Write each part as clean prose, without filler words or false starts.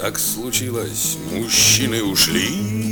Так случилось, мужчины ушли,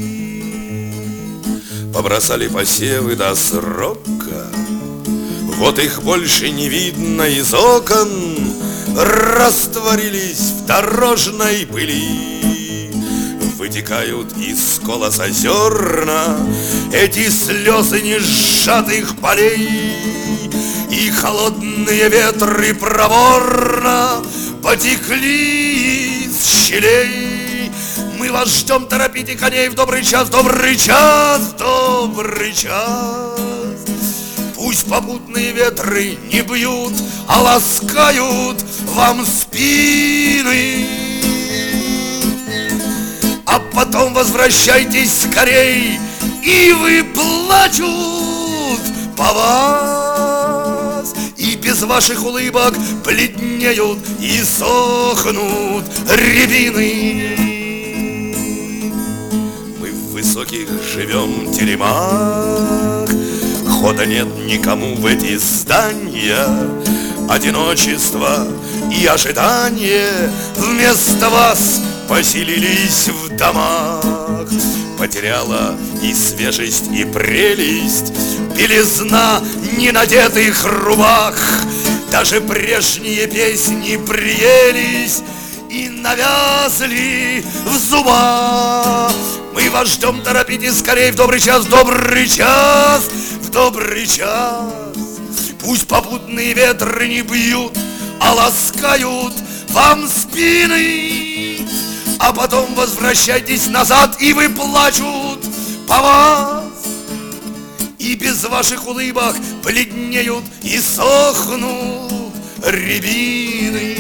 побросали посевы до срока. Вот их больше не видно из окон, растворились в дорожной пыли. Вытекают из колоса зерна эти слезы несжатых полей, и холодные ветры проворно потекли из щелей. Мы вас ждем, торопите коней в добрый час, добрый час, добрый час. Пусть попутные ветры не бьют, а ласкают вам спины. А потом возвращайтесь скорей, ивы плачут по вас, и без ваших улыбок бледнеют и сохнут рябины. Мы в высоких живем теремах, хода нет никому в эти здания. Одиночество и ожидание вместо вас поселились в домах. Потеряла и свежесть, и прелесть белизна ненадетых рубах. Даже прежние песни приелись и навязли в зубах. Мы вас ждем, торопите скорей в добрый час, добрый час, в добрый час. Пусть попутные ветры не бьют, а ласкают вам спины. А потом возвращайтесь назад, и вы плачут по вас, и без ваших улыбок бледнеют и сохнут рябины.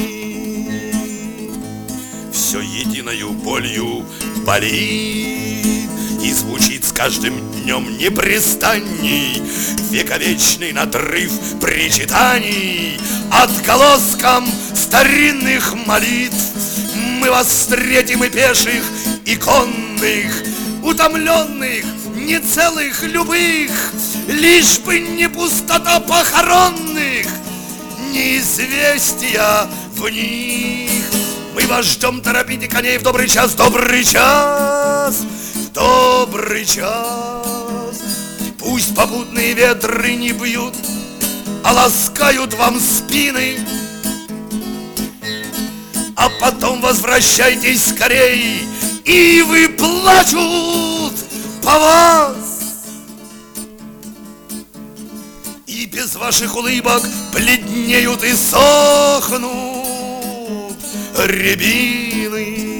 Все единою болью болит, и звучит с каждым днем непрестанней вековечный надрыв причитаний отголоском старинных молитв. Мы вас встретим и пеших, и конных, утомленных, нецелых, любых, лишь бы не пустота похоронных, не известия в них. Мы вас ждем, торопите коней в добрый час, добрый час, добрый час. Пусть попутные ветры не бьют, а ласкают вам спины. А потом возвращайтесь скорей, ивы плачут по вас, и без ваших улыбок бледнеют и сохнут рябины.